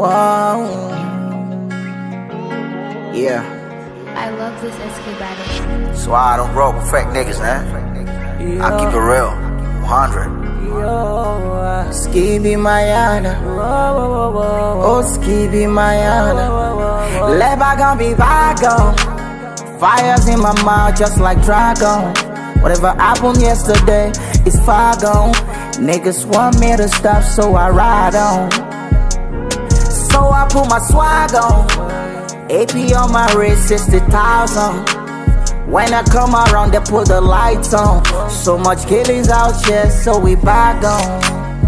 Whoa. Yeah. I love this SK battle. That's why I don't roll with fake niggas, man. I keep it real, 100. Skibi Mayana, oh Skibi Mayana. Let bygone be bygone. Fires in my mouth just like dragon. Whatever happened yesterday is far gone. Niggas want me to stop, so I ride on. So I put my swag on. AP on my wrist, 60,000. When I come around, they put the lights on. So much killings out here, so we back on.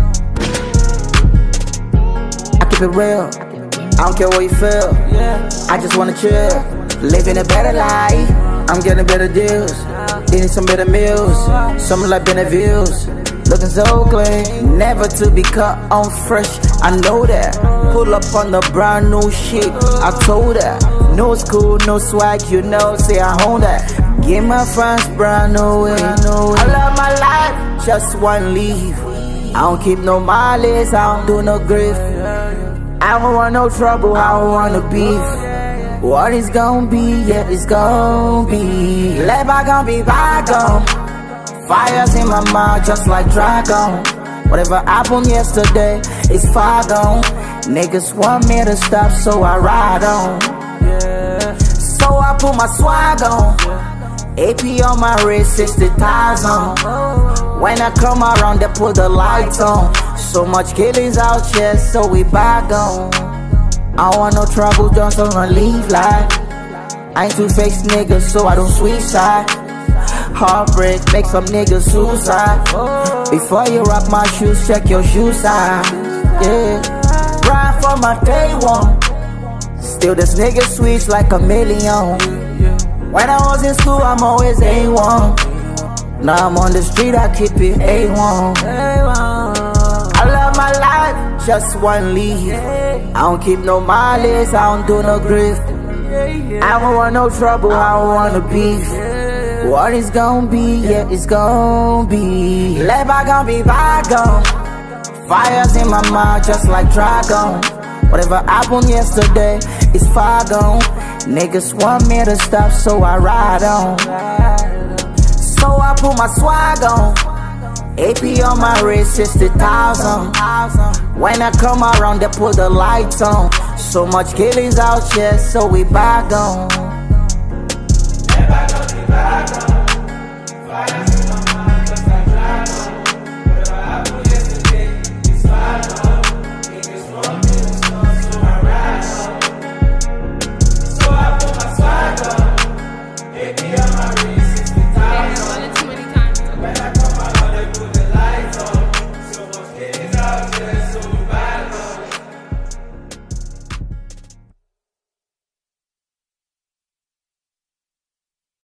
I keep it real, I don't care what you feel. I just wanna chill, living a better life. I'm getting better deals, eating some better meals, something like better views. Looking so clean, never to be cut on fresh, I know that. Pull up on the brand new shit, I told that. No school, no swag, you know, say I own that. Give my friends brand new way. I love my life, just one leave. I don't keep no mileage, I don't do no grief. I don't want no trouble, I don't want no beef. What is gon' be, yeah, it's gon' be. Let bygone be bygone. Fires in my mouth just like dragon. Whatever happened yesterday is far gone. Niggas want me to stop, so I ride on. So I put my swag on. AP on my wrist, 60,000. When I come around, they put the lights on. So much killings out here, so we back on. I don't want no trouble, just wanna leave life. I ain't too fake niggas, so I don't switch side. Heartbreak, make some niggas suicide. Before you rock my shoes, check your shoe size. Yeah, ride for my day one. Still this nigga switch like a million. When I was in school, I'm always A1. Now I'm on the street, I keep it A1. I love my life, just one leave. I don't keep no mileage, I don't do no grief. I don't want no trouble, I don't want no beef. What is gon' be, yeah, it's gon' be. Let bygone be bygone. Fires in my mouth just like dragon. Whatever happened yesterday is far gone. Niggas want me to stop, so I ride on. So I put my swag on. AP on my wrist, 60,000. When I come around, they put the lights on. So much killings out here, so we back on. Let bygone be bygone.